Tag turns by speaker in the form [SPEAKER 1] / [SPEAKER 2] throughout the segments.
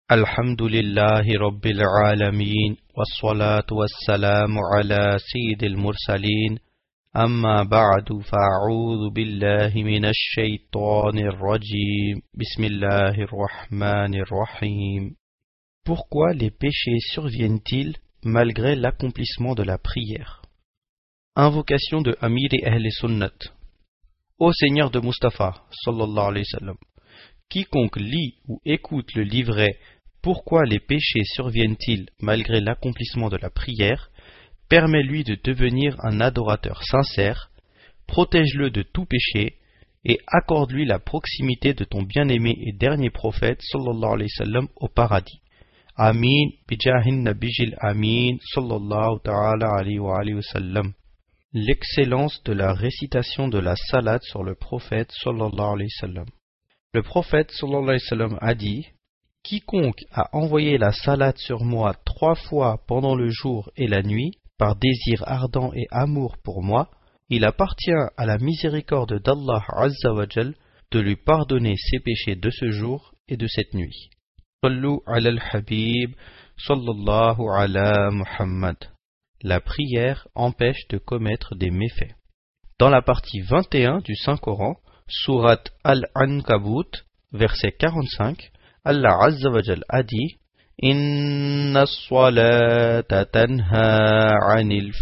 [SPEAKER 1] الحمد لله رب العالمين والصلاة والسلام على سيد المرسلين أما بعد فأعوذ بالله من الشيطان الرجيم بسم الله الرحمن الرحيم. Pourquoi les péchés surviennent-ils malgré l'accomplissement de la prière? Invocation de Amir et Ahl Sunnat. Ô Seigneur de Mustapha, sallallahu alayhi wa sallam, quiconque lit ou écoute le livret Pourquoi les péchés surviennent-ils malgré l'accomplissement de la prière, permets-lui de devenir un adorateur sincère, protège-le de tout péché et accorde-lui la proximité de ton bien-aimé et dernier prophète sallallahu alayhi wa sallam au paradis. Amin bijahin nabijil amin sallallahu ta'ala alayhi wa sallam. L'excellence de la récitation de la salade sur le prophète sallallahu alayhi wa sallam. Le prophète sallallahu alayhi wa sallam a dit: quiconque a envoyé la salade sur moi 3 fois pendant le jour et la nuit, par désir ardent et amour pour moi, il appartient à la miséricorde d'Allah Azza wa Jal de lui pardonner ses péchés de ce jour et de cette nuit. Sallu ala al-Habib, sallallahu ala Muhammad. La prière empêche de commettre des méfaits. Dans la partie 21 du Saint-Coran, sourate Al-Ankabut, verset 45, Allah Azza wa Jal a dit: Inna as-salata tanha 'anil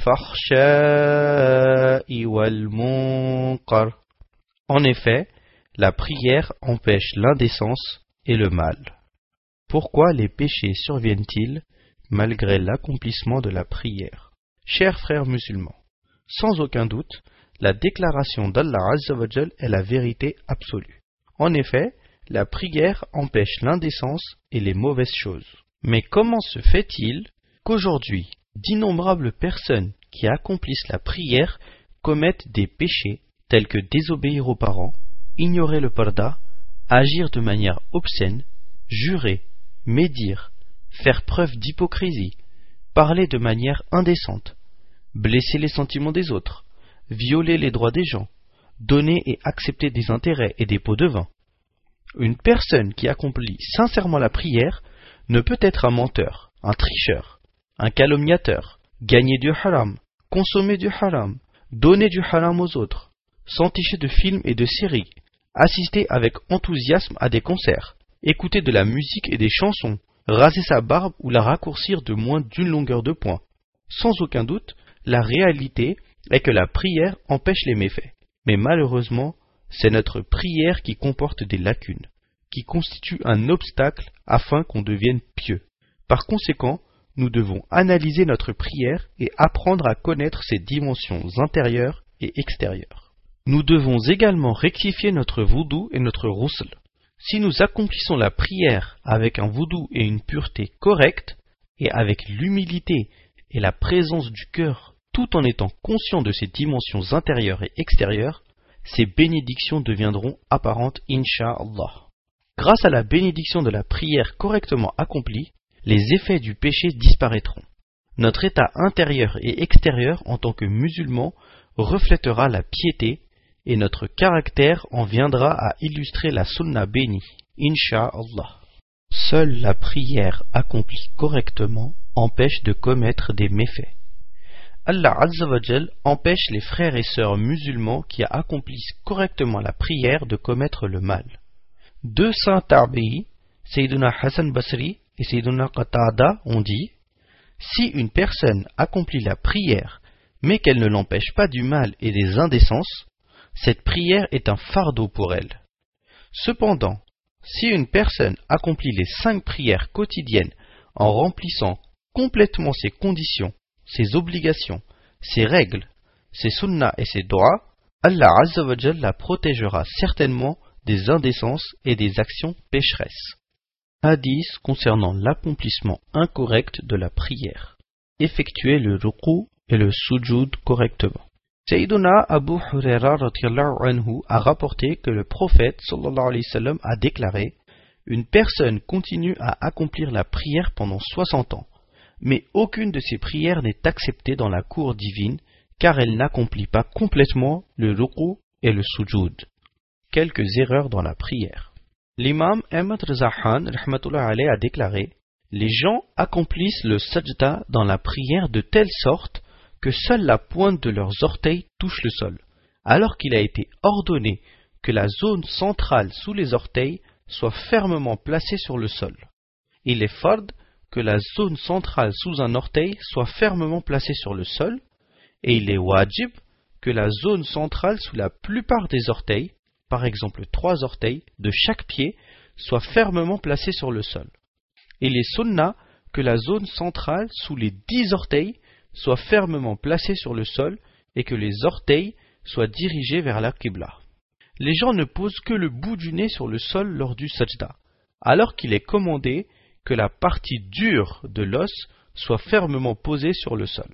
[SPEAKER 1] fakhsha'i wal munkar. En effet, la prière empêche l'indécence et le mal. Pourquoi les péchés surviennent-ils malgré l'accomplissement de la prière? Chers frères musulmans, sans aucun doute, la déclaration d'Allah Azza wa Jal est la vérité absolue. En effet, la prière empêche l'indécence et les mauvaises choses. Mais comment se fait-il qu'aujourd'hui, d'innombrables personnes qui accomplissent la prière commettent des péchés tels que désobéir aux parents, ignorer le parda, agir de manière obscène, jurer, médire, faire preuve d'hypocrisie, parler de manière indécente, blesser les sentiments des autres, violer les droits des gens, donner et accepter des intérêts et des pots de vin? Une personne qui accomplit sincèrement la prière ne peut être un menteur, un tricheur, un calomniateur, gagner du haram, consommer du haram, donner du haram aux autres, s'enticher de films et de séries, assister avec enthousiasme à des concerts, écouter de la musique et des chansons, raser sa barbe ou la raccourcir de moins d'une longueur de poing. Sans aucun doute, la réalité est que la prière empêche les méfaits. Mais malheureusement, c'est notre prière qui comporte des lacunes, qui constitue un obstacle afin qu'on devienne pieux. Par conséquent, nous devons analyser notre prière et apprendre à connaître ses dimensions intérieures et extérieures. Nous devons également rectifier notre voudou et notre rousl. Si nous accomplissons la prière avec un voudou et une pureté correcte, et avec l'humilité et la présence du cœur, tout en étant conscient de ses dimensions intérieures et extérieures, ces bénédictions deviendront apparentes, incha'Allah. Grâce à la bénédiction de la prière correctement accomplie, les effets du péché disparaîtront. Notre état intérieur et extérieur en tant que musulmans reflètera la piété et notre caractère en viendra à illustrer la sunna bénie, incha'Allah. Seule la prière accomplie correctement empêche de commettre des méfaits. Allah Azza wa Jal empêche les frères et sœurs musulmans qui accomplissent correctement la prière de commettre le mal. Deux saints tabi'i, Sayyiduna Hassan Basri et Sayyiduna Qatada, ont dit: si une personne accomplit la prière mais qu'elle ne l'empêche pas du mal et des indécences, cette prière est un fardeau pour elle. Cependant, si une personne accomplit les 5 prières quotidiennes en remplissant complètement ses conditions, ses obligations, ses règles, ses sunnas et ses doigts, Allah Azza wa Jal la protégera certainement des indécences et des actions pécheresses. Hadith concernant l'accomplissement incorrect de la prière. Effectuer le ruku et le sujoud correctement. Sayyiduna Abu Huraira radhiyallahu anhu a rapporté que le prophète sallallahu alayhi wa sallam a déclaré: une personne continue à accomplir la prière pendant 60 ans. Mais aucune de ces prières n'est acceptée dans la cour divine, car elle n'accomplit pas complètement le ruku et le sujoud. Quelques erreurs dans la prière. L'imam Ahmad Reza Khan rahmatullah alayhi a déclaré: les gens accomplissent le sajda dans la prière de telle sorte que seule la pointe de leurs orteils touche le sol, alors qu'il a été ordonné que la zone centrale sous les orteils soit fermement placée sur le sol. Il est fard que la zone centrale sous un orteil soit fermement placée sur le sol, et il est wajib que la zone centrale sous la plupart des orteils, par exemple 3 orteils de chaque pied, soit fermement placée sur le sol. Il est sunna que la zone centrale sous les 10 orteils soit fermement placée sur le sol et que les orteils soient dirigés vers la qibla. Les gens ne posent que le bout du nez sur le sol lors du sajda, alors qu'il est commandé que la partie dure de l'os soit fermement posée sur le sol.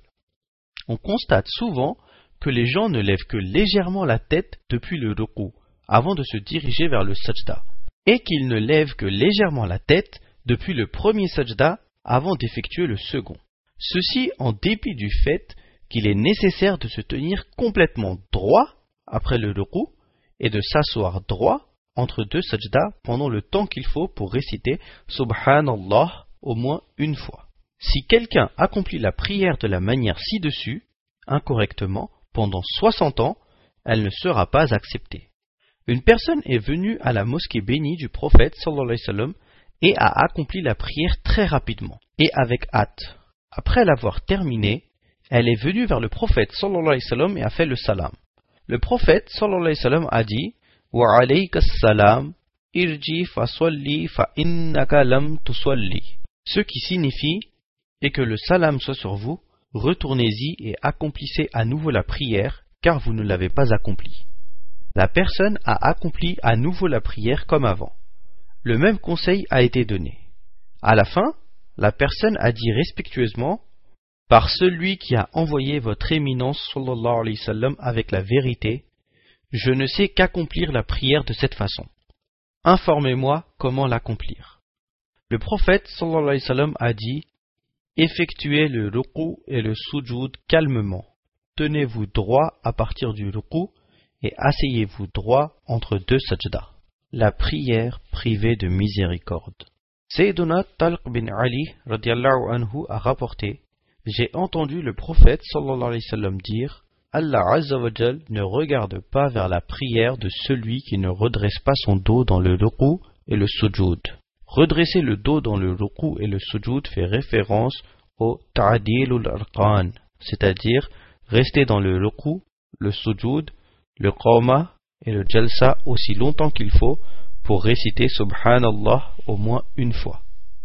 [SPEAKER 1] On constate souvent que les gens ne lèvent que légèrement la tête depuis le ruku avant de se diriger vers le sajda, et qu'ils ne lèvent que légèrement la tête depuis le premier sajda avant d'effectuer le second. Ceci en dépit du fait qu'il est nécessaire de se tenir complètement droit après le ruku et de s'asseoir droit entre 2 sajdas pendant le temps qu'il faut pour réciter Subhanallah au moins une fois. Si quelqu'un accomplit la prière de la manière ci-dessus, incorrectement, pendant 60 ans, elle ne sera pas acceptée. Une personne est venue à la mosquée bénie du prophète sallallahu alayhi wa sallam et a accompli la prière très rapidement et avec hâte. Après l'avoir terminée, elle est venue vers le prophète sallallahu alayhi wa sallam et a fait le salam. Le prophète sallallahu alayhi wa sallam a dit: Wa alayka salam, irji fa salli fa innaka lam tusalli. Ce qui signifie: et que le salam soit sur vous, retournez-y et accomplissez à nouveau la prière, car vous ne l'avez pas accomplie. La personne a accompli à nouveau la prière comme avant. Le même conseil a été donné. À la fin, la personne a dit respectueusement: par celui qui a envoyé votre éminence sallallahu alayhi wa sallam avec la vérité, je ne sais qu'accomplir la prière de cette façon. Informez-moi comment l'accomplir. Le prophète sallallahu alayhi wa sallam a dit: effectuez le ruku et le sujoud calmement. Tenez-vous droit à partir du ruku et asseyez-vous droit entre 2 sajdas. La prière privée de miséricorde. Sayyiduna Talq bin Ali radiyallahu anhu a rapporté: j'ai entendu le prophète sallallahu alayhi wa sallam dire: Allah azza wa jal ne regarde pas vers la prière de celui qui ne redresse pas son dos dans le ruku et le sujoud. Redresser le dos dans le ruku et le sujoud fait référence au ta'dilul arqan, c'est-à-dire rester dans le ruku, le sujoud, le qawma et le jalsa aussi longtemps qu'il faut pour réciter Subhanallah au moins une fois.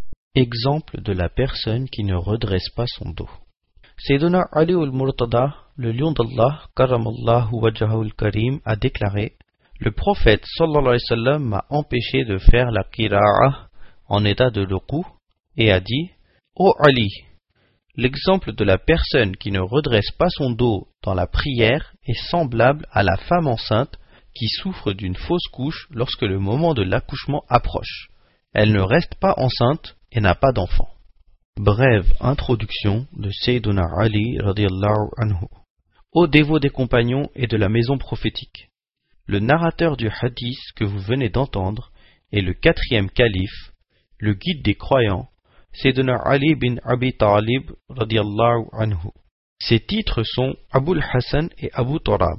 [SPEAKER 1] Exemple de la personne qui ne redresse pas son dos. Sayyiduna Ali al-Murtada, le lion d'Allah, karamallahu wajhahul karim, a déclaré: le prophète sallallahu alayhi wa sallam m'a empêché de faire la qira'a en état de ruku et a dit: ô Ali, l'exemple de la personne qui ne redresse pas son dos dans la prière est semblable à la femme enceinte qui souffre d'une fausse couche lorsque le moment de l'accouchement approche. Elle ne reste pas enceinte et n'a pas d'enfant. Brève introduction de Sayyiduna Ali radiyallahu anhu. Ô dévots des compagnons et de la maison prophétique, le narrateur du hadith que vous venez d'entendre est le 4e calife, le guide des croyants, Sayyiduna Ali bin Abi Talib radiyallahu anhu. Ses titres sont Abul Hassan et Abu Turab.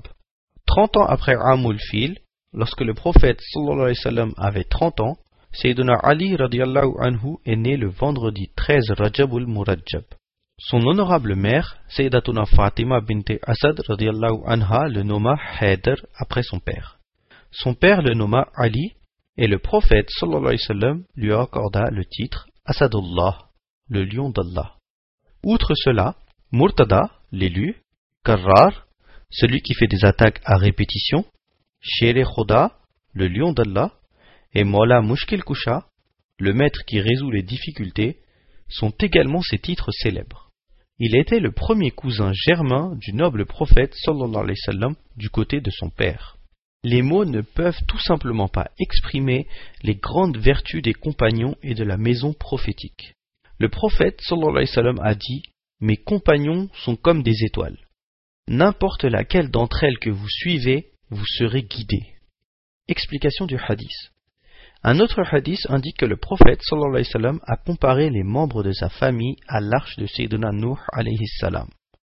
[SPEAKER 1] 30 ans après Amul Fil, lorsque le prophète sallallahu alayhi wa sallam avait 30 ans, Sayyiduna Ali radiyallahu anhu est né le vendredi 13 Rajabul Murajjab. Son honorable mère, Sayyidatuna Fatima bint Asad radiyallahu anha, le nomma Haidar après son père. Son père le nomma Ali et le prophète sallallahu alayhi wa sallam lui accorda le titre Asadullah, le lion d'Allah. Outre cela, Murtada, l'élu, Karrar, celui qui fait des attaques à répétition, Shere Khuda, le lion d'Allah, et Mawla Mushkil Kusha, le maître qui résout les difficultés, sont également ses titres célèbres. Il était le premier cousin germain du noble prophète sallallahu alayhi wa sallam du côté de son père. Les mots ne peuvent tout simplement pas exprimer les grandes vertus des compagnons et de la maison prophétique. Le prophète sallallahu alayhi wa sallam a dit: mes compagnons sont comme des étoiles. N'importe laquelle d'entre elles que vous suivez, vous serez guidé. Explication du hadith. Un autre hadith indique que le prophète sallallahu alayhi wa sallam a comparé les membres de sa famille à l'arche de Sayyidina Nuh alayhi salam.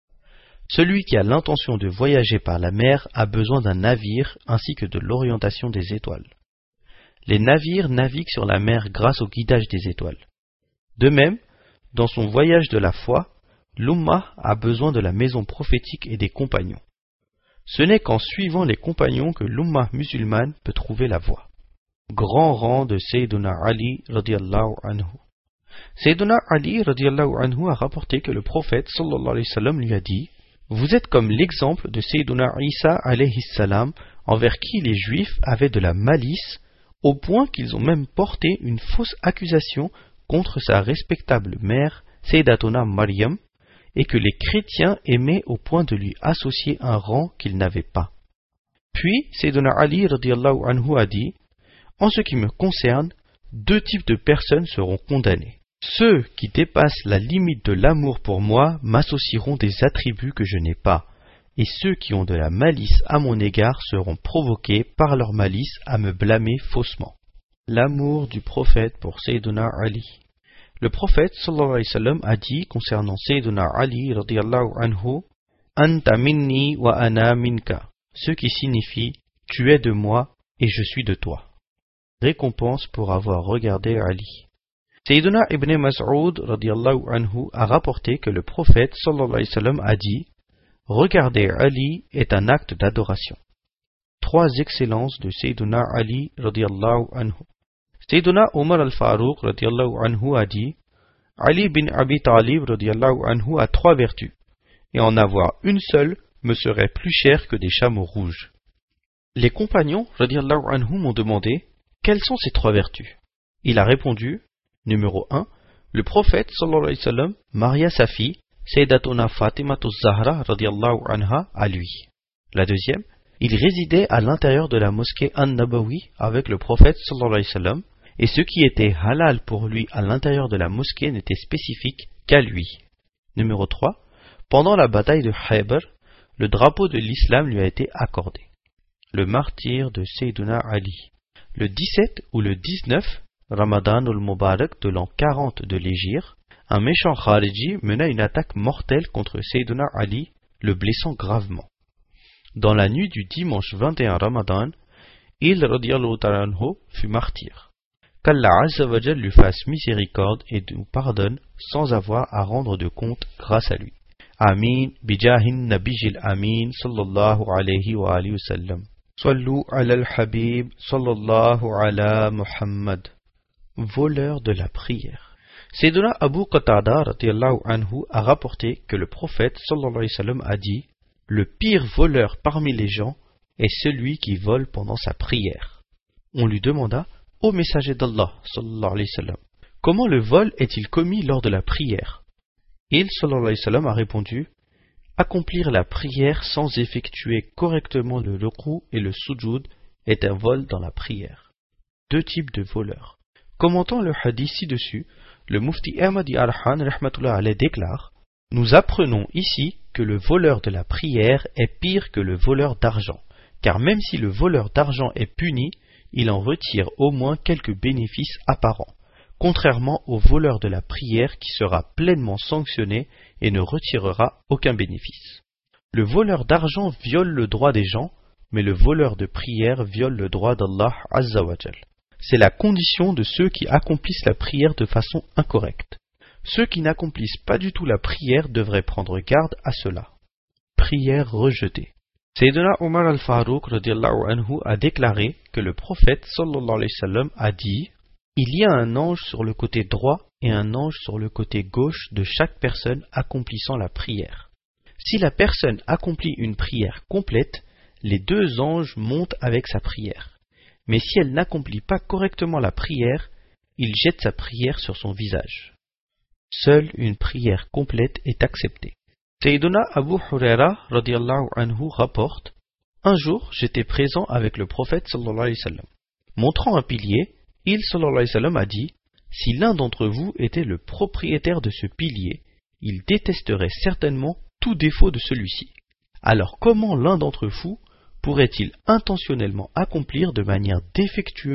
[SPEAKER 1] Celui qui a l'intention de voyager par la mer a besoin d'un navire ainsi que de l'orientation des étoiles. Les navires naviguent sur la mer grâce au guidage des étoiles. De même, dans son voyage de la foi, l'Ummah a besoin de la maison prophétique et des compagnons. Ce n'est qu'en suivant les compagnons que l'Ummah musulmane peut trouver la voie. Grand rang de Sayyiduna Ali radiyallahu anhu. Sayyiduna Ali radiyallahu anhu a rapporté que le prophète sallallahu alayhi wa sallam lui a dit: vous êtes comme l'exemple de Sayyiduna Isa alayhi salam envers qui les Juifs avaient de la malice au point qu'ils ont même porté une fausse accusation contre sa respectable mère Sayyidatuna Maryam et que les chrétiens aimaient au point de lui associer un rang qu'il n'avait pas. Puis Sayyiduna Ali radiyallahu anhu a dit: en ce qui me concerne, deux types de personnes seront condamnées. Ceux qui dépassent la limite de l'amour pour moi m'associeront des attributs que je n'ai pas, et ceux qui ont de la malice à mon égard seront provoqués par leur malice à me blâmer faussement. L'amour du prophète pour Sayyiduna Ali. Le prophète sallallahu alayhi wa sallam a dit concernant Sayyiduna Ali radiyallahu anhu: Anta minni wa ana minka, ce qui signifie tu es de moi et je suis de toi. Récompense pour avoir regardé Ali. Sayyiduna ibn Mas'ud radiyallahu anhu a rapporté que le prophète sallallahu alayhi wa sallam a dit: regarder Ali est un acte d'adoration. Trois excellences de Sayyiduna Ali radiyallahu anhu. Sayyiduna Omar al-Farouq radiyallahu anhu a dit: Ali bin Abi Talib radiyallahu anhu a trois vertus, et en avoir une seule me serait plus cher que des chameaux rouges. Les compagnons radiyallahu anhu m'ont demandé: quelles sont ces trois vertus? Il a répondu: numéro 1, le prophète sallallahu alayhi wa sallam maria sa fille Sayyidatuna Fatimatu Zahra radiyallahu anha à lui. La deuxième, il résidait à l'intérieur de la mosquée An-Nabawi avec le prophète sallallahu alayhi wa sallam, et ce qui était halal pour lui à l'intérieur de la mosquée n'était spécifique qu'à lui. Numéro 3, pendant la bataille de Khaybar, le drapeau de l'islam lui a été accordé. Le martyr de Sayyiduna Ali. Le 17 ou le 19 Ramadan al-Mubarak de l'an 40 de l'Hégire, un méchant Khariji mena une attaque mortelle contre Sayyiduna Ali, le blessant gravement. Dans la nuit du dimanche 21 Ramadan, il radiyallahu ta'ala anhu fut martyr. Qu'Allah Azza wa Jal lui fasse miséricorde et nous pardonne sans avoir à rendre de compte grâce à lui. Amin, bijahin nabijil amin, sallallahu alayhi wa alihi wa sallam. Sallu ala al-habib, sallallahu ala Muhammad. Voleur de la prière. Sayyiduna Abu Qatada radiyallahu anhu a rapporté que le prophète sallallahu alayhi wa sallam a dit: le pire voleur parmi les gens est celui qui vole pendant sa prière. On lui demanda: ô messager d'Allah sallallahu alayhi wa sallam, comment le vol est-il commis lors de la prière? Il sallallahu alayhi wa sallam a répondu: accomplir la prière sans effectuer correctement le ruku et le sujoud est un vol dans la prière. Deux types de voleurs. Commentant le hadith ci-dessus, le mufti Ahmadi Arhan rahmatullah alayh déclare: nous apprenons ici que le voleur de la prière est pire que le voleur d'argent, car même si le voleur d'argent est puni, il en retire au moins quelques bénéfices apparents, contrairement au voleur de la prière qui sera pleinement sanctionné et ne retirera aucun bénéfice. Le voleur d'argent viole le droit des gens, mais le voleur de prière viole le droit d'Allah Azza wa Jal. C'est la condition de ceux qui accomplissent la prière de façon incorrecte. Ceux qui n'accomplissent pas du tout la prière devraient prendre garde à cela. Prière rejetée. Sayyidina Omar al-Farouq radiyallahu anhu a déclaré que le prophète sallallahu alayhi wa sallam a dit: il y a un ange sur le côté droit et un ange sur le côté gauche de chaque personne accomplissant la prière. Si la personne accomplit une prière complète, les deux anges montent avec sa prière. Mais si elle n'accomplit pas correctement la prière, il jette sa prière sur son visage. Seule une prière complète est acceptée. Sayyiduna Abu Huraira radiyallahu anhu rapporte: un jour j'étais présent avec le prophète sallallahu alayhi wa sallam. Montrant un pilier, il sallallahu alayhi wa sallam a dit: si l'un d'entre vous était le propriétaire de ce pilier, il détesterait certainement tout défaut de celui-ci. Alors comment l'un d'entre vous pourrait-il intentionnellement accomplir de manière défectueuse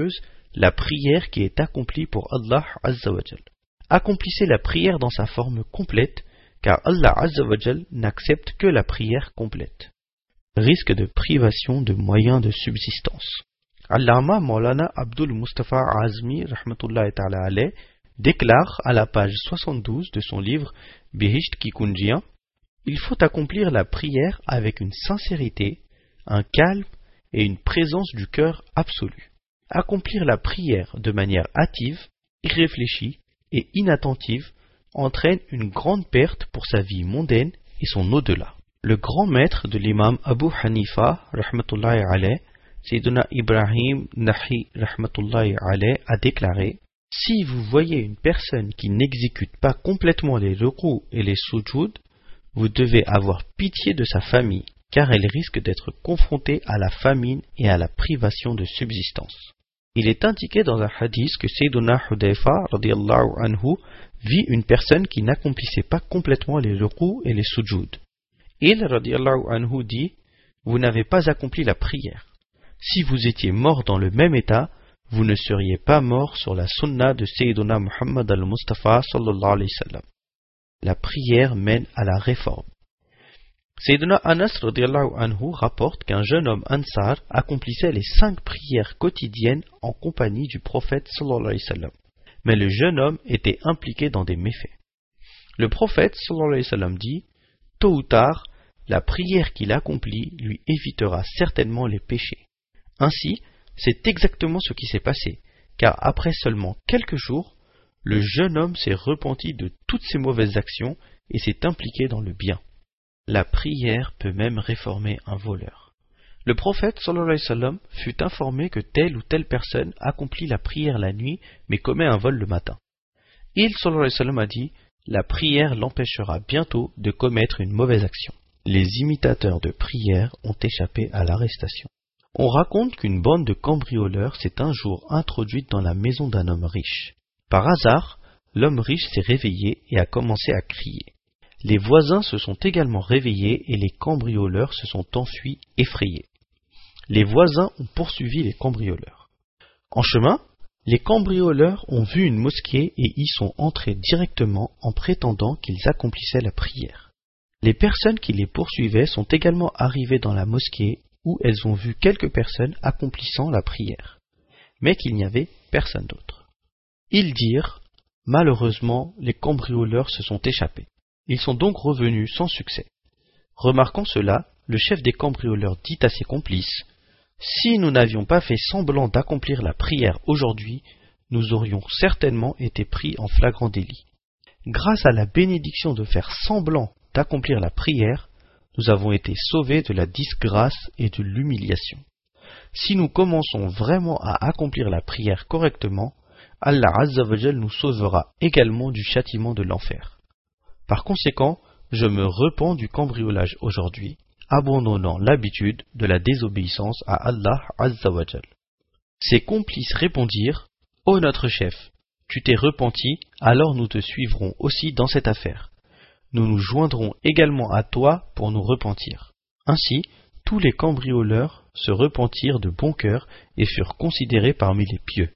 [SPEAKER 1] la prière qui est accomplie pour Allah Azza wa Jal. Accomplissez la prière dans sa forme complète, car Allah Azza wa Jal n'accepte que la prière complète. Risque de privation de moyens de subsistance. Allama Maulana Abdul Mustafa Azmi rahmatullahi ta'ala alayh déclare à la page 72 de son livre Bihisht ki Kunjiyan: il faut accomplir la prière avec une sincérité, un calme et une présence du cœur absolue. Accomplir la prière de manière hâtive, irréfléchie et inattentive entraîne une grande perte pour sa vie mondaine et son au-delà. Le grand maître de l'imam Abu Hanifa rahmatullahi alayh, Sayyiduna Ibrahim Nahi rahmatullahi alayh, a déclaré: si vous voyez une personne qui n'exécute pas complètement les rukus et les sujud, vous devez avoir pitié de sa famille, car elle risque d'être confrontée à la famine et à la privation de subsistance. Il est indiqué dans un hadith que Sayyiduna Hudayfa radiyallahu anhu vit une personne qui n'accomplissait pas complètement les rukus et les sujud. Il radiyallahu anhu dit: vous n'avez pas accompli la prière. Si vous étiez mort dans le même état, vous ne seriez pas mort sur la sunna de Sayyiduna Muhammad al-Mustafa sallallahu alayhi wa sallam. La prière mène à la réforme. Sayyiduna Anas radiyallahu anhu rapporte qu'un jeune homme Ansar accomplissait les 5 prières quotidiennes en compagnie du prophète sallallahu alayhi wa sallam. Mais le jeune homme était impliqué dans des méfaits. Le prophète sallallahu alayhi wa sallam dit: tôt ou tard, la prière qu'il accomplit lui évitera certainement les péchés. Ainsi, c'est exactement ce qui s'est passé, car après seulement quelques jours, le jeune homme s'est repenti de toutes ses mauvaises actions et s'est impliqué dans le bien. La prière peut même réformer un voleur. Le prophète sallallahu alayhi wa sallam fut informé que telle ou telle personne accomplit la prière la nuit mais commet un vol le matin. Il sallallahu alayhi wa sallam a dit: la prière l'empêchera bientôt de commettre une mauvaise action. Les imitateurs de prière ont échappé à l'arrestation. On raconte qu'une bande de cambrioleurs s'est un jour introduite dans la maison d'un homme riche. Par hasard, l'homme riche s'est réveillé et a commencé à crier. Les voisins se sont également réveillés et les cambrioleurs se sont enfuis effrayés. Les voisins ont poursuivi les cambrioleurs. En chemin, les cambrioleurs ont vu une mosquée et y sont entrés directement en prétendant qu'ils accomplissaient la prière. Les personnes qui les poursuivaient sont également arrivées dans la mosquée où elles ont vu quelques personnes accomplissant la prière, mais qu'il n'y avait personne d'autre. Ils dirent: malheureusement, les cambrioleurs se sont échappés. Ils sont donc revenus sans succès. Remarquant cela, le chef des cambrioleurs dit à ses complices: si nous n'avions pas fait semblant d'accomplir la prière aujourd'hui, nous aurions certainement été pris en flagrant délit. Grâce à la bénédiction de faire semblant d'accomplir la prière, nous avons été sauvés de la disgrâce et de l'humiliation. Si nous commençons vraiment à accomplir la prière correctement, Allah Azza wa Jal nous sauvera également du châtiment de l'enfer. Par conséquent, je me repens du cambriolage aujourd'hui, abandonnant l'habitude de la désobéissance à Allah Azza wa Jal. Ses complices répondirent: ô notre chef, tu t'es repenti, alors nous te suivrons aussi dans cette affaire. Nous nous joindrons également à toi pour nous repentir. Ainsi, tous les cambrioleurs se repentirent de bon cœur et furent considérés parmi les pieux.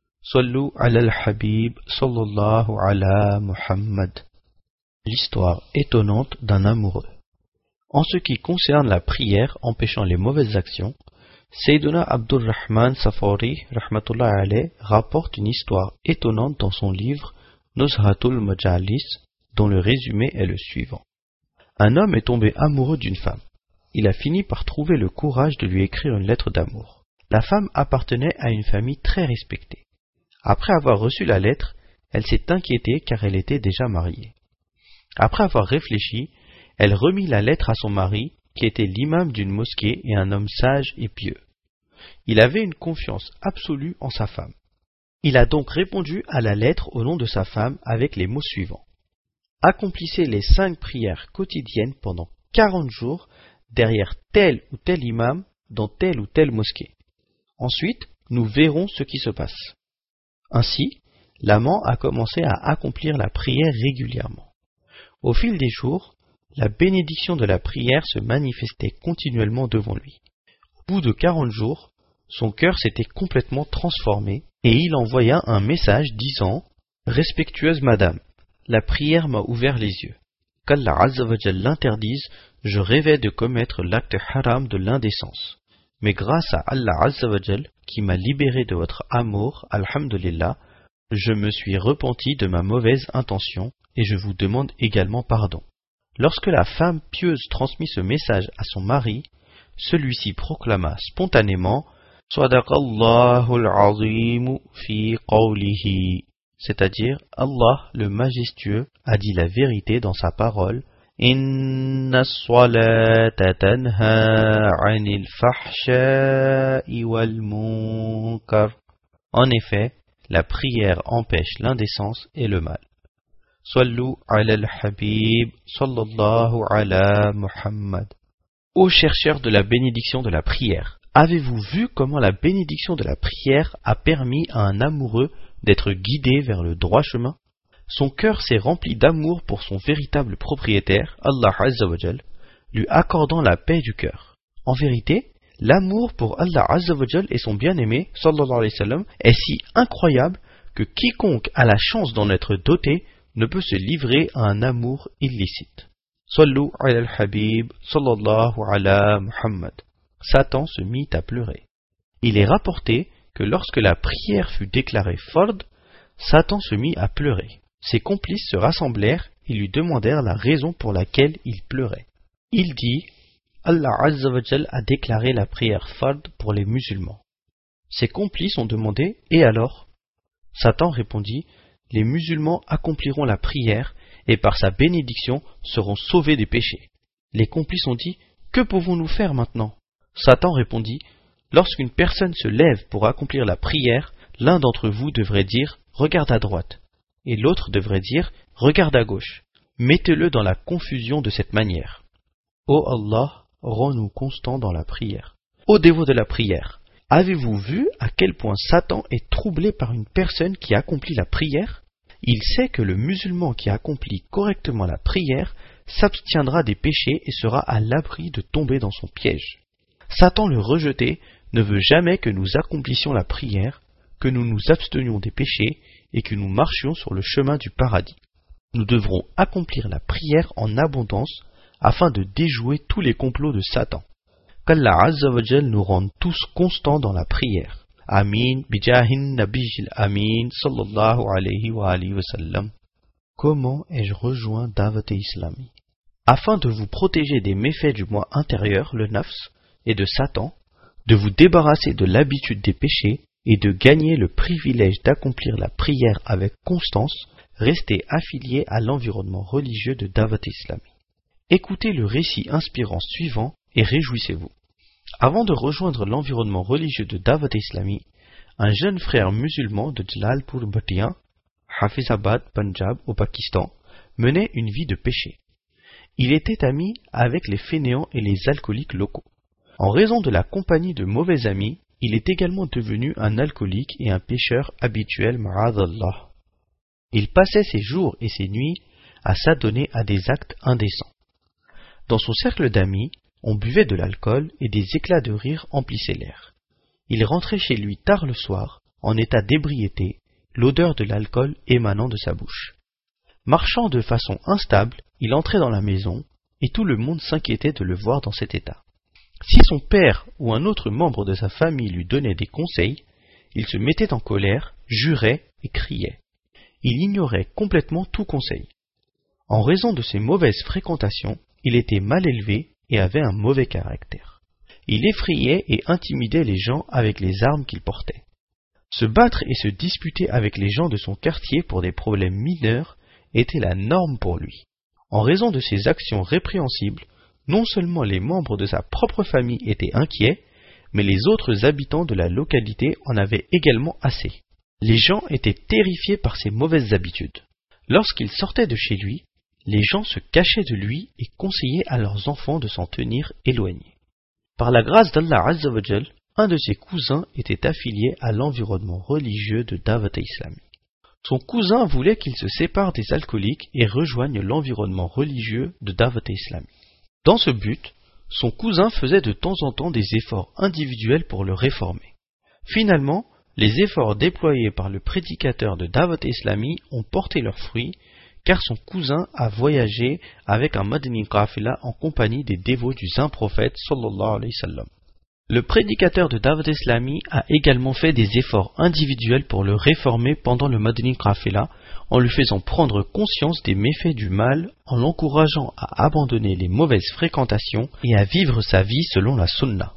[SPEAKER 1] Sallu ala al-Habib sallallahu ala Muhammad. L'histoire étonnante d'un amoureux. En ce qui concerne la prière empêchant les mauvaises actions, Sayyiduna Abdurrahman Safari rahmatullah alayh rapporte une histoire étonnante dans son livre Nuzhatul Majalis, dont le résumé est le suivant. Un homme est tombé amoureux d'une femme. Il a fini par trouver le courage de lui écrire une lettre d'amour. La femme appartenait à une famille très respectée. Après avoir reçu la lettre, elle s'est inquiétée car elle était déjà mariée. Après avoir réfléchi, elle remit la lettre à son mari, qui était l'imam d'une mosquée et un homme sage et pieux. Il avait une confiance absolue en sa femme. Il a donc répondu à la lettre au nom de sa femme avec les mots suivants: accomplissez les 5 prières quotidiennes pendant 40 jours derrière tel ou tel imam dans telle ou telle mosquée. Ensuite, nous verrons ce qui se passe. Ainsi, l'amant a commencé à accomplir la prière régulièrement. Au fil des jours, la bénédiction de la prière se manifestait continuellement devant lui. Au bout de 40 jours, son cœur s'était complètement transformé Et il envoya un message disant « Respectueuse madame, la prière m'a ouvert les yeux. Qu'Allah Azza wa Jal l'interdise, je rêvais de commettre l'acte haram de l'indécence. Mais grâce à Allah Azza wa Jal, qui m'a libéré de votre amour, alhamdulillah, je me suis repenti de ma mauvaise intention et je vous demande également pardon. » Lorsque la femme pieuse transmit ce message à son mari, celui-ci proclama spontanément « Sadaqallahul azim fi qawlihi » c'est-à-dire Allah le majestueux a dit la vérité dans sa parole « Inna as-salata tanha 'anil fahsha'i wal munkar » En effet, la prière empêche l'indécence et le mal. Sallu ala al-habib sallallahu ala Muhammad. Ô chercheurs de la bénédiction de la prière, avez-vous vu comment la bénédiction de la prière a permis à un amoureux d'être guidé vers le droit chemin? Son cœur s'est rempli d'amour pour son véritable propriétaire, Allah Azza wa Jal, lui accordant la paix du cœur. En vérité, l'amour pour Allah Azza wa Jal et son bien-aimé, sallallahu alayhi wa sallam, est si incroyable que quiconque a la chance d'en être doté ne peut se livrer à un amour illicite. Sallu ala al-habib, sallallahu ala Muhammad. Satan se mit à pleurer. Il est rapporté que lorsque la prière fut déclarée fard, Satan se mit à pleurer. Ses complices se rassemblèrent et lui demandèrent la raison pour laquelle il pleurait. Il dit « Allah Azza wa Jal a déclaré la prière fard pour les musulmans. » Ses complices ont demandé « Et alors ?» Satan répondit « Les musulmans accompliront la prière et par sa bénédiction seront sauvés des péchés. » Les complices ont dit « Que pouvons-nous faire maintenant ?» Satan répondit « Lorsqu'une personne se lève pour accomplir la prière, l'un d'entre vous devrait dire « Regarde à droite » et l'autre devrait dire « Regarde à gauche ». Mettez-le dans la confusion de cette manière. Ô Allah, rends-nous constants dans la prière. Ô dévots de la prière, avez-vous vu à quel point Satan est troublé par une personne qui accomplit la prière? Il sait que le musulman qui accomplit correctement la prière s'abstiendra des péchés et sera à l'abri de tomber dans son piège. Satan le rejeté ne veut jamais que nous accomplissions la prière, que nous nous abstenions des péchés et que nous marchions sur le chemin du paradis. Nous devrons accomplir la prière en abondance afin de déjouer tous les complots de Satan. Qu'Allah Azza wa Jal nous rende tous constants dans la prière. Amin, bijahin nabiyil amin, sallallahu alayhi wa sallam. Comment ai-je rejoint Da'wat Islami? Afin de vous protéger des méfaits du moi intérieur, le nafs, et de Satan, de vous débarrasser de l'habitude des péchés et de gagner le privilège d'accomplir la prière avec constance, restez affiliés à l'environnement religieux de Da'wat Islami. Écoutez le récit inspirant suivant et réjouissez-vous. Avant de rejoindre l'environnement religieux de Da'wat Islami, un jeune frère musulman de Jalalpur Bhatia, Hafizabad, Punjab, au Pakistan, menait une vie de péché. Il était ami avec les fainéants et les alcooliques locaux. En raison de la compagnie de mauvais amis, il est également devenu un alcoolique et un pécheur habituel, ma'adallah. Il passait ses jours et ses nuits à s'adonner à des actes indécents. Dans son cercle d'amis, on buvait de l'alcool et des éclats de rire emplissaient l'air. Il rentrait chez lui tard le soir, en état d'ébriété, l'odeur de l'alcool émanant de sa bouche. Marchant de façon instable, il entrait dans la maison, et tout le monde s'inquiétait de le voir dans cet état. Si son père ou un autre membre de sa famille lui donnait des conseils, il se mettait en colère, jurait et criait. Il ignorait complètement tout conseil. En raison de ses mauvaises fréquentations, il était mal élevé et avait un mauvais caractère. Il effrayait et intimidait les gens avec les armes qu'il portait. Se battre et se disputer avec les gens de son quartier pour des problèmes mineurs était la norme pour lui. En raison de ses actions répréhensibles, non seulement les membres de sa propre famille étaient inquiets, mais les autres habitants de la localité en avaient également assez. Les gens étaient terrifiés par ses mauvaises habitudes. Lorsqu'il sortait de chez lui, les gens se cachaient de lui et conseillaient à leurs enfants de s'en tenir éloignés. Par la grâce d'Allah Azza wa Jal, un de ses cousins était affilié à l'environnement religieux de Da'wat Islami. Son cousin voulait qu'il se sépare des alcooliques et rejoigne l'environnement religieux de Da'wat Islami. Dans ce but, son cousin faisait de temps en temps des efforts individuels pour le réformer. Finalement, Les efforts déployés par le prédicateur de Da'wat Islami ont porté leurs fruits, car son cousin a voyagé avec un Madani Qafila en compagnie des dévots du saint prophète sallallahu alayhi wa sallam. Le prédicateur de Da'wat Islami a également fait des efforts individuels pour le réformer pendant le Madani Qafila, en lui faisant prendre conscience des méfaits du mal, en l'encourageant à abandonner les mauvaises fréquentations et à vivre sa vie selon la sunna.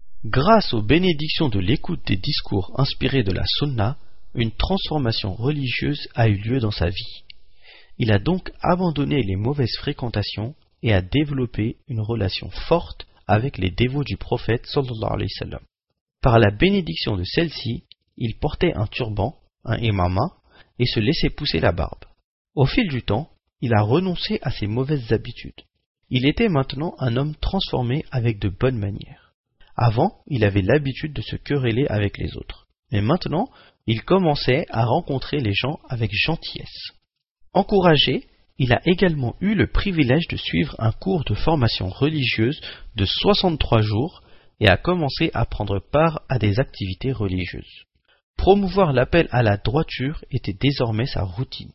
[SPEAKER 1] Grâce aux bénédictions de l'écoute des discours inspirés de la sunna, une transformation religieuse a eu lieu dans sa vie. Il a donc abandonné les mauvaises fréquentations et a développé une relation forte avec les dévots du prophète sallallahu alayhi wa sallam. Par la bénédiction de celle-ci, il portait un turban, un imama, et se laissait pousser la barbe. Au fil du temps, il a renoncé à ses mauvaises habitudes. Il était maintenant un homme transformé avec de bonnes manières. Avant, il avait l'habitude de se quereller avec les autres. Mais maintenant, il commençait à rencontrer les gens avec gentillesse. Encouragé, il a également eu le privilège de suivre un cours de formation religieuse de 63 jours et a commencé à prendre part à des activités religieuses. Promouvoir l'appel à la droiture était désormais sa routine.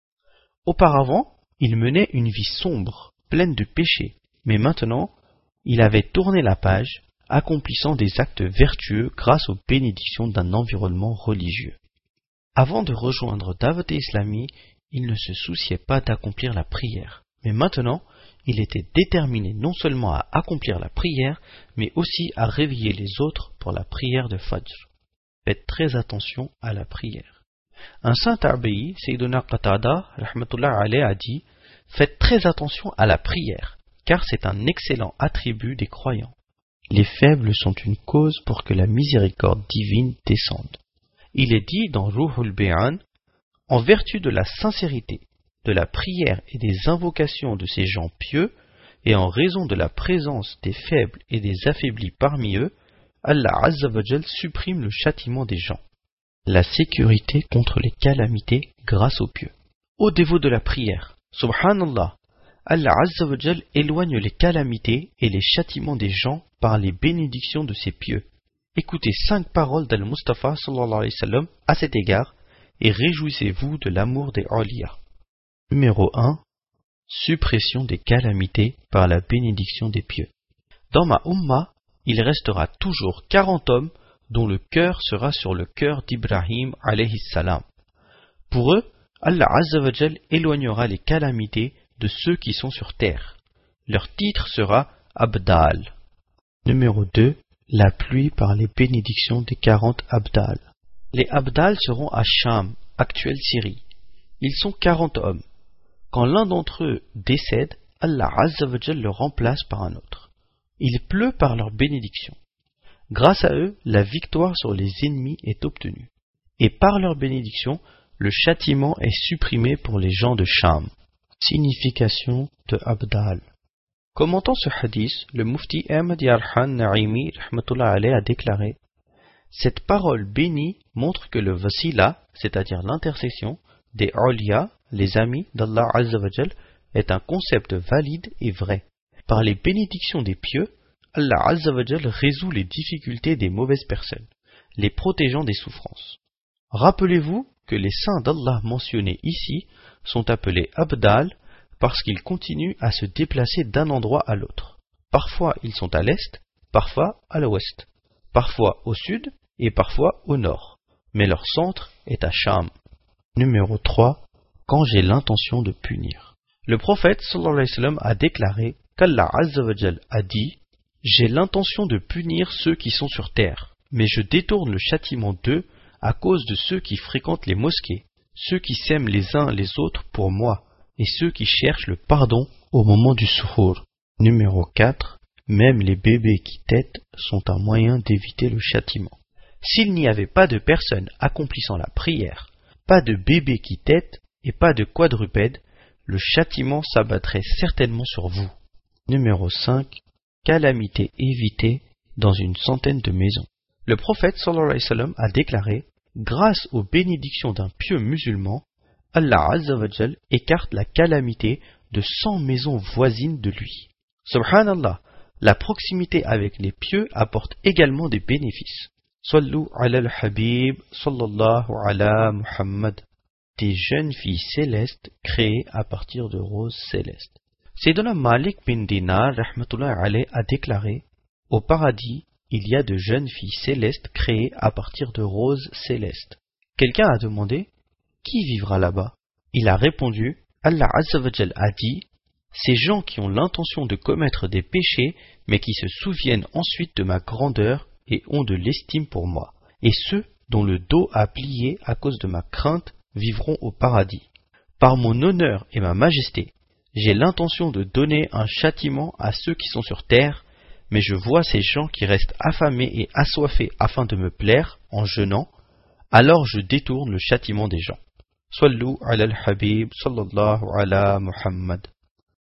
[SPEAKER 1] Auparavant, il menait une vie sombre, pleine de péchés, mais maintenant, il avait tourné la page, accomplissant des actes vertueux grâce aux bénédictions d'un environnement religieux. Avant de rejoindre Da'wat Islami, il ne se souciait pas d'accomplir la prière, mais maintenant, il était déterminé non seulement à accomplir la prière, mais aussi à réveiller les autres pour la prière de Fajr. Faites très attention à la prière. Un saint tabi'i, Sayyiduna Qatada, rahmatullah alayhi, a dit « Faites très attention à la prière, car c'est un excellent attribut des croyants. Les faibles sont une cause pour que la miséricorde divine descende. » Il est dit dans Ruhul Bayan, en vertu de la sincérité, de la prière et des invocations de ces gens pieux, et en raison de la présence des faibles et des affaiblis parmi eux, Allah Azza wa Jal supprime le châtiment des gens. La sécurité contre les calamités grâce aux pieux. Ô dévots de la prière, subhanallah, Allah Azza wa Jal éloigne les calamités et les châtiments des gens par les bénédictions de ses pieux. Écoutez 5 paroles d'Al-Mustafa sallallahu alayhi wa sallam à cet égard et réjouissez-vous de l'amour des awliya. Numéro 1. Suppression des calamités par la bénédiction des pieux. Dans ma umma, il restera toujours 40 hommes dont le cœur sera sur le cœur d'Ibrahim alayhi salam. Pour eux, Allah Azza wa Jal éloignera les calamités de ceux qui sont sur terre. Leur titre sera Abdal. Numéro 2. La pluie par les bénédictions des 40 Abdal. Les Abdal seront à Sham, actuelle Syrie. Ils sont 40 hommes. Quand l'un d'entre eux décède, Allah Azza wa Jal le remplace par un autre. Il pleut par leur bénédiction. Grâce à eux, la victoire sur les ennemis est obtenue. Et par leur bénédiction, le châtiment est supprimé pour les gens de Sham. Signification de Abdal. Commentant ce hadith, le mufti Ahmad Yarhan Naimi rahmatullah alayhi a déclaré: cette parole bénie montre que le wasila, c'est-à-dire l'intercession, des awliya, les amis d'Allah Azza wa Jal, est un concept valide et vrai. Par les bénédictions des pieux, Allah Azza wa Jal résout les difficultés des mauvaises personnes, les protégeant des souffrances. Rappelez-vous que les saints d'Allah mentionnés ici sont appelés Abdal parce qu'ils continuent à se déplacer d'un endroit à l'autre. Parfois ils sont à l'est, parfois à l'ouest, parfois au sud et parfois au nord, mais leur centre est à Sham. Numéro 3. Quand j'ai l'intention de punir. Le prophète sallallahu alayhi wa sallam a déclaré qu'Allah Azza wa Jal a dit: j'ai l'intention de punir ceux qui sont sur terre, mais je détourne le châtiment d'eux à cause de ceux qui fréquentent les mosquées, ceux qui s'aiment les uns les autres pour moi, et ceux qui cherchent le pardon au moment du suhour. Numéro 4. Même les bébés qui têtent sont un moyen d'éviter le châtiment. S'il n'y avait pas de personnes accomplissant la prière, pas de bébés qui têtent et pas de quadrupèdes, le châtiment s'abattrait certainement sur vous. Numéro 5. Calamité évitée dans une centaine de maisons. Le prophète sallallahu alayhi wa sallam a déclaré: grâce aux bénédictions d'un pieux musulman, Allah Azza wa Jal écarte la calamité de 100 maisons voisines de lui. Subhanallah, la proximité avec les pieux apporte également des bénéfices. Sallu ala al-Habib, sallallahu ala Muhammad. Des jeunes filles célestes créées à partir de roses célestes. Sayyidina Malik bin Dinar rahmatullah alayh a déclaré: au paradis, il y a de jeunes filles célestes créées à partir de roses célestes. Quelqu'un a demandé: qui vivra là-bas? Il a répondu: Allah Azza wa Jal a dit: ces gens qui ont l'intention de commettre des péchés, mais qui se souviennent ensuite de ma grandeur et ont de l'estime pour moi. Et ceux dont le dos a plié à cause de ma crainte vivront au paradis. Par mon honneur et ma majesté, j'ai l'intention de donner un châtiment à ceux qui sont sur terre, mais je vois ces gens qui restent affamés et assoiffés afin de me plaire en jeûnant, alors je détourne le châtiment des gens. Sallu ala al-Habib sallallahu ala Muhammad.